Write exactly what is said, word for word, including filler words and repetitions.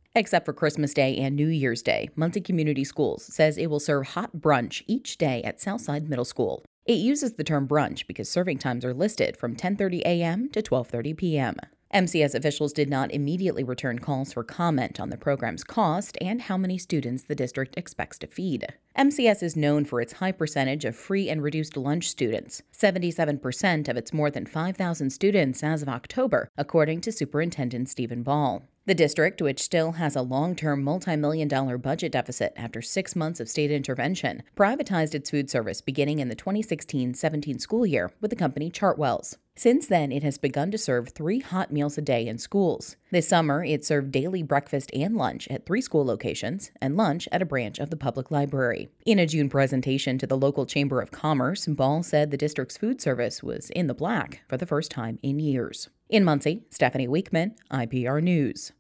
Except for Christmas Day and New Year's Day, Muncie Community Schools says it will serve hot brunch each day at Southside Middle School. It uses the term brunch because serving times are listed from ten thirty a.m. to twelve thirty p.m. M C S officials did not immediately return calls for comment on the program's cost and how many students the district expects to feed. M C S is known for its high percentage of free and reduced lunch students, seventy-seven percent of its more than five thousand students as of October, according to Superintendent Stephen Ball. The district, which still has a long-term multi-million dollar budget deficit after six months of state intervention, privatized its food service beginning in the twenty sixteen seventeen school year with the company Chartwells. Since then, it has begun to serve three hot meals a day in schools. This summer, it served daily breakfast and lunch at three school locations and lunch at a branch of the public library. In a June presentation to the local Chamber of Commerce, Ball said the district's food service was in the black for the first time in years. In Muncie, Stephanie Weekman, I P R News.